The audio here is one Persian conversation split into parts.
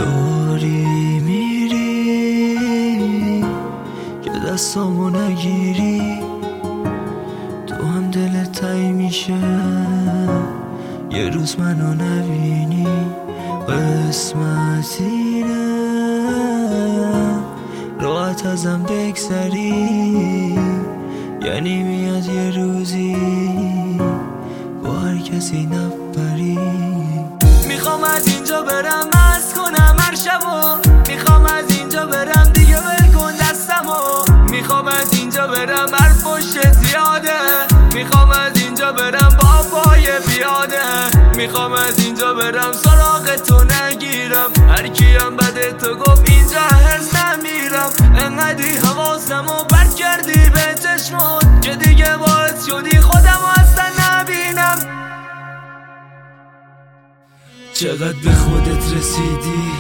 داری میری که دستامو نگیری، تو هم دلت تنگ میشه یه روز منو نبینی. قسمت اینه راحت ازم بگذری، یعنی میاد یه روزی با هر کسی نبری. میخوام از اینجا برم مست کنم هر شبو، میخوام از اینجا برم دیگه ول کن دستمو، میخوام از اینجا برم هر پشت زیاده، میخوام از اینجا برم بابای بیاده، میخوام از اینجا برم سراغ تو نگیرم، هر کیم بده تو گفت اینجا هرز نمیرم. انقدی حواسمو پرت کردی به چشمات که دیگه باعث شدی خودمو اصلا نبینم. چقدر به خودت رسیدی؟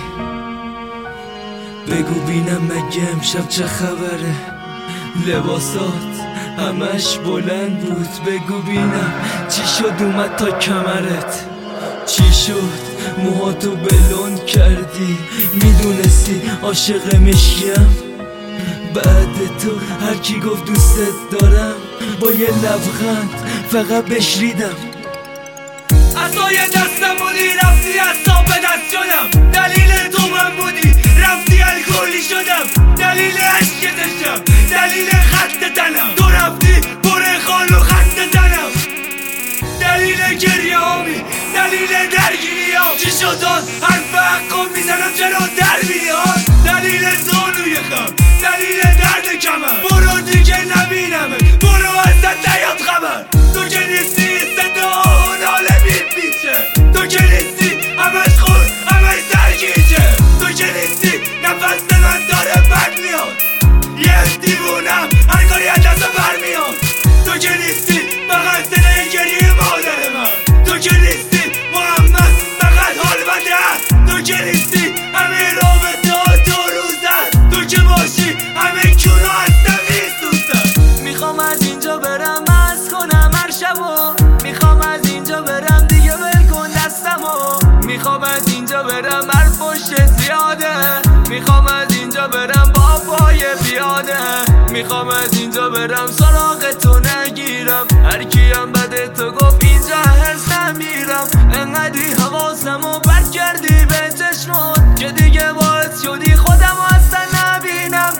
بگو بینم مگه امشب چه خبره؟ لباسات همش بلند بود، بگو بینم چی شد اومد تا کمرت؟ چی شد موهاتو بلند کردی؟ میدونستی عاشق مشکیم؟ بعد تو هر کی گفت دوستت دارم با یه لبخند فقط بشریدم. عصای دستم بودی رفتی عصا به دست شدم، دلیل تو من بودی رفتی الکلی شدم، دلیل عشقتشم دلیل خط تنم، تو رفتی بره خالو خط تنم، دلیل گریه هامی دلیل درگیری ها، چی شدان حرف حقا میزنم چرا در میاد، دلیل زانوی خم دلیل درد کمم، برو دیگه نبینمه برو ازت نیاد خبر، تو که نیستی صدا ناله میپیچه، تو که نیستی همش خور همش درگیجه، تو که نیستی نفس من داره بد میاد، یه دیوونم هر کاری از دست برمیاد، تو که نیستی فقط صدای گریه مادر من، تو که نیستی محمد فقط حال بده است، تو که نیستی همه رابطه ها دو روز است، تو که باشی همه کورا هستم میسوزم. میخوام از اینجا برم مست کنم هر شبو، میخوام از اینجا برم دیگه ول کن دستمو، میخوام از اینجا برم هر پشت زیاده، میخوام از اینجا برم بابای بیاده، میخوام از اینجا برم سراغ تو نگیرم، هر کیم بده تو گفت اینجا هرز نمیرم. انقدی حواسمو پرت کردی به چشمات که دیگه باعث شدی خودمو اصلا نبینم.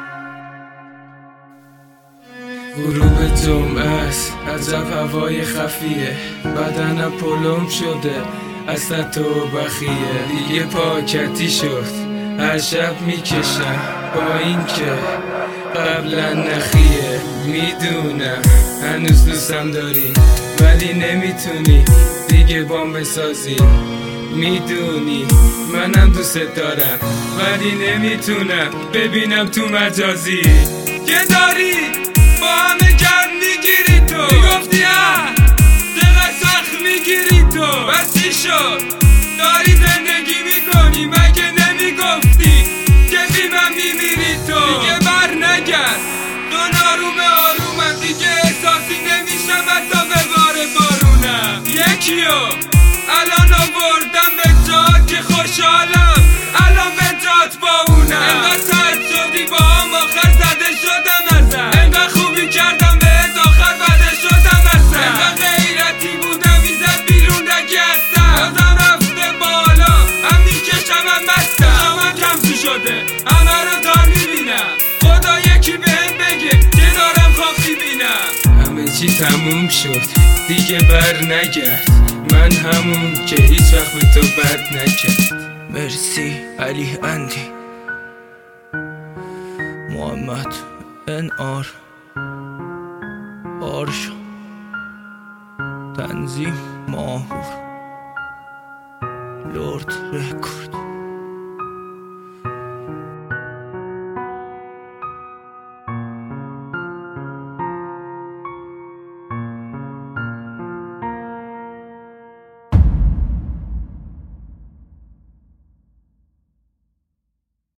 غروب جمعه است عجب هوای خفیه، بدنم پلم شده اصلا تو بخیه، دیگه پاکتی شد هر شب میکشم با این که قبلا نخیه، میدونم هنوز دوستم داری ولی نمیتونی دیگه بام بسازی، میدونی منم دوست دارم ولی نمیتونم ببینم تو مجازی، که داری با همه گرم میگیری تو، میگفتی چقدر سخت میگیری تو، بس چی شد داری زندگی میکنی مگه نمیگفتی که بی من میمیری تو، دیگه بر نگرد دون آرومم دیگه احساسی نمیشم حتی به بار بارونم، یکیو الان آوردم به جات که خوشحالم الان به جات با اونم، انقدر سرد شدی با هم آخر زده شدم ازم، انقدر خوبی کردم بهت آخر بده شدم ازم، انقدر غیرتی بودم میزد بیرون نگردم، بازم رفته بالا هم میکشم هم مستم، شامم کم تو شده همه رو دار میبینم، خدا یکی بهم بگه که دارم خواب میبینم. همه چی تموم شد دیگه بر نگرد، من همون که هیچ وقت به تو بد نکرد. مرسی علی اندی محمد NR آرشا تنظیم ماهور لرد رکورد.